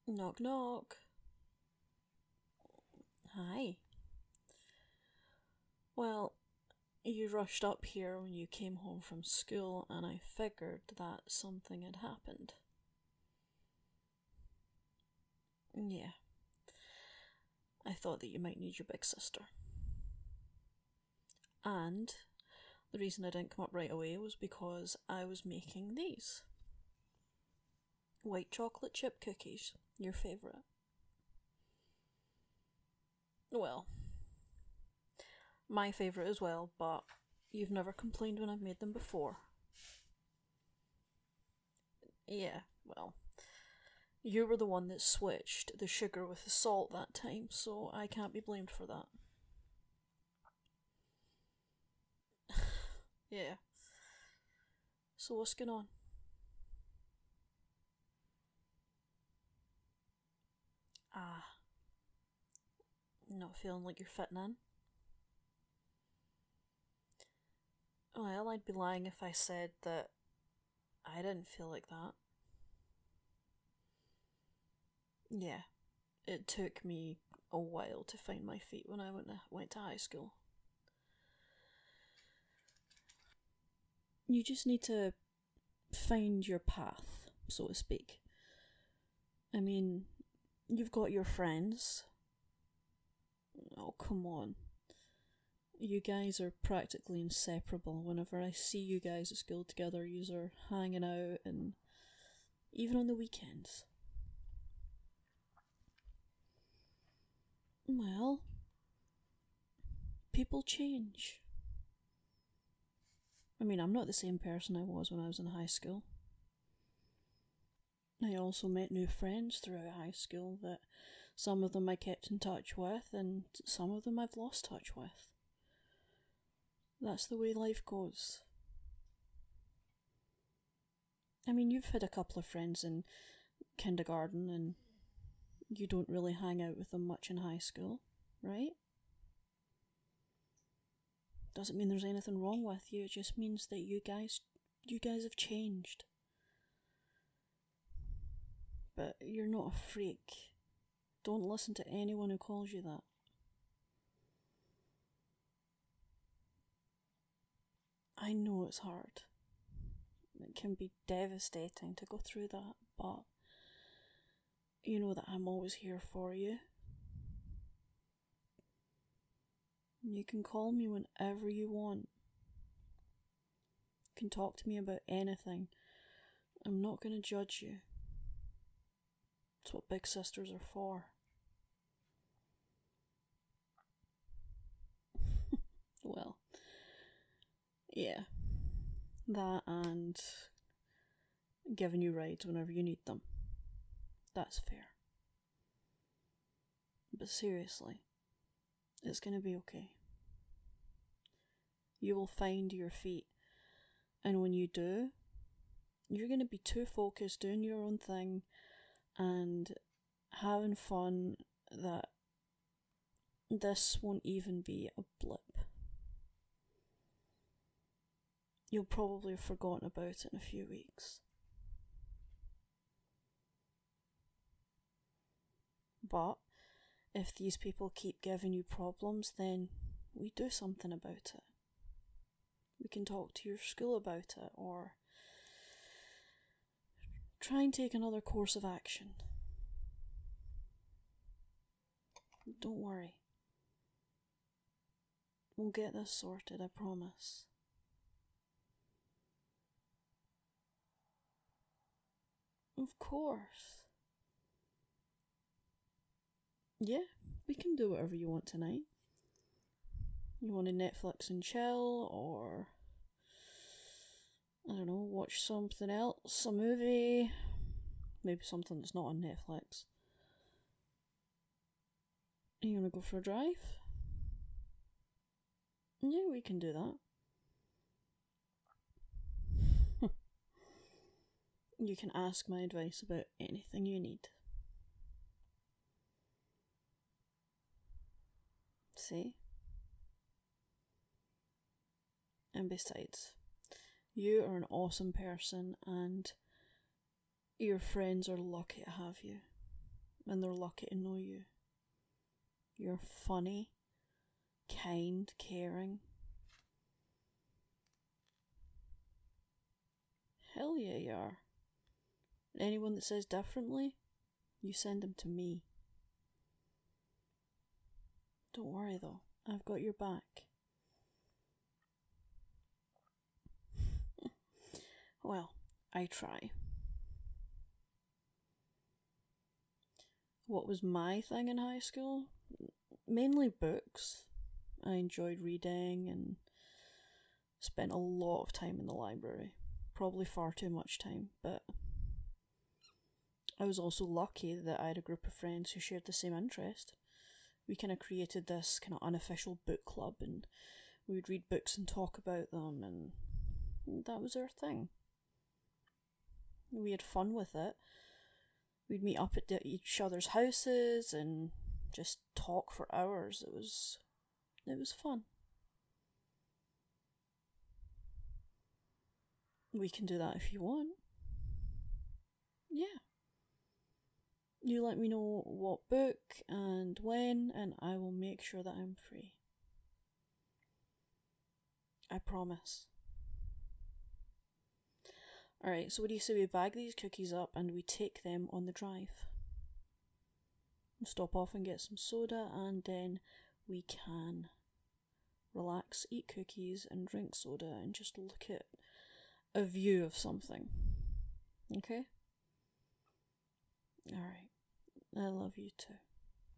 Knock knock. Hi. Well, you rushed up here when you came home from school, and I figured that something had happened. Yeah, I thought that you might need your big sister. And the reason I didn't come up right away was because I was making these white chocolate chip cookies, your favourite. Well, my favourite as well, but you've never complained when I've made them before. Yeah, well, you were the one that switched the sugar with the salt that time, so I can't be blamed for that. Yeah. So what's going on? Ah, not feeling like you're fitting in? Well, I'd be lying if I said that I didn't feel like that. Yeah, it took me a while to find my feet when I went to high school. You just need to find your path, so to speak. I mean, you've got your friends. Oh, come on. You guys are practically inseparable. Whenever I see you guys at school together, you are hanging out, and even on the weekends. Well, people change. I mean, I'm not the same person I was when I was in high school. I also met new friends throughout high school that some of them I kept in touch with, and some of them I've lost touch with. That's the way life goes. I mean, you've had a couple of friends in kindergarten, and you don't really hang out with them much in high school, right? Doesn't mean there's anything wrong with you, it just means that you guys have changed. But you're not a freak. Don't listen to anyone who calls you that. I know it's hard. It can be devastating to go through that, but you know that I'm always here for you. You can call me whenever you want. You can talk to me about anything. I'm not going to judge you. It's what big sisters are for. Well, yeah. That and giving you rides whenever you need them. That's fair. But seriously, it's going to be okay. You will find your feet. And when you do, you're going to be too focused doing your own thing and having fun that this won't even be a blip. You'll probably have forgotten about it in a few weeks. But if these people keep giving you problems, then we do something about it. We can talk to your school about it, or try and take another course of action. Don't worry. We'll get this sorted, I promise. Of course. Yeah, we can do whatever you want tonight. You want to Netflix and chill, or I don't know, watch something else, a movie, maybe something that's not on Netflix. You want to go for a drive? Yeah, we can do that. You can ask my advice about anything you need. See? And besides, you are an awesome person, and your friends are lucky to have you. and they're lucky to know you. You're funny, kind, caring. Hell yeah, you are. Anyone that says differently, you send them to me. Don't worry though, I've got your back. Well, I try. What was my thing in high school? Mainly books. I enjoyed reading and spent a lot of time in the library. Probably far too much time, but I was also lucky that I had a group of friends who shared the same interest. We kind of created this kind of unofficial book club, and we would read books and talk about them, and that was our thing. We had fun with it. We'd meet up at each other's houses and just talk for hours. It was fun. We can do that if you want. Yeah. You let me know what book and when, and I will make sure that I'm free. I promise. Alright, so what do you say we bag these cookies up and we take them on the drive? Stop off and get some soda, and then we can relax, eat cookies and drink soda and just look at a view of something. Okay? Alright. I love you too.